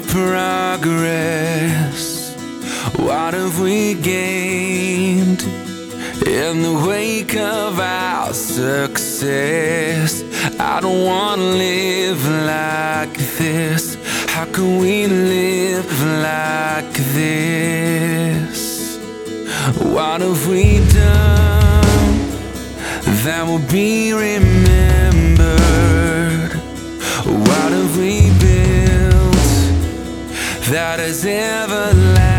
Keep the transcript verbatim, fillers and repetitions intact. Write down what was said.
progress? What have we gained in the wake of our success? I don't wanna live like this. How can we live like this? What have we done that will be remembered? What have we built that is everlasting?